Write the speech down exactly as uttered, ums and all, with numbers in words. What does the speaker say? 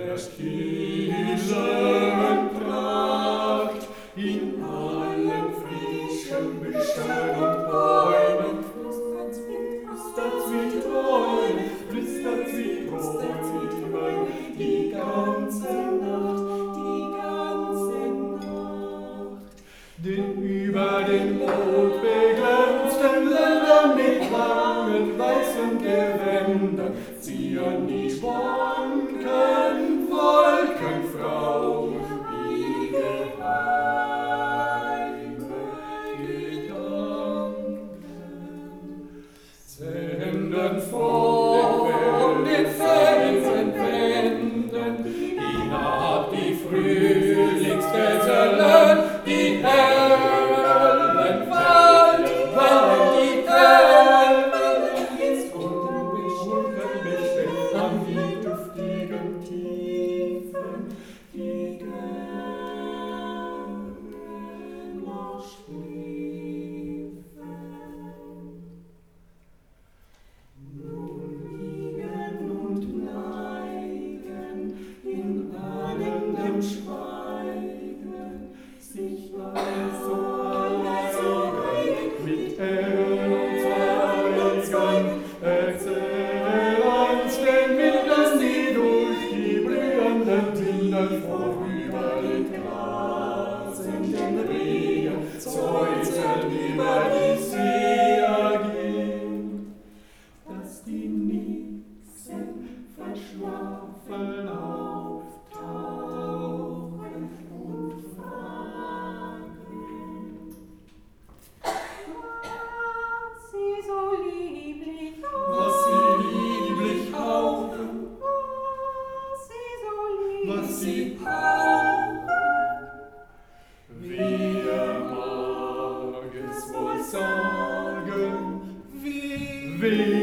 der stillen Pracht, in allen frischen Büschen und Bäumen flüstert's wie Träume, flüstert's wie Träume, die ganze Nacht, die ganze Nacht. Denn über den rotbeglänzten Ländern mit langen weißen Gewändern ziehen die Wolken, Wolkenfrau, wie geheime Gedanken. Senden von den Felsenwänden hinab die Frühlingsgesellen, die hellen Wald, Wellen, die hellen ins Unbestimmt an die duftigen Tiefen, die gern noch schliefen. Nun liegen und neigen in ahnendem Schweigen sich also allein mit Erlen und Zweigen, erzählen uns den Wildern, die durch die blühenden Tinnen vorüber den grasenden Regen säuseln über die See gehen, dass die Nitzen verschlafen auftauchen und fragen, Was sie so lieblich was sie lieblich hauchen, was sie so was lieblich sie hauchen. Wer mag es wohl sagen, wer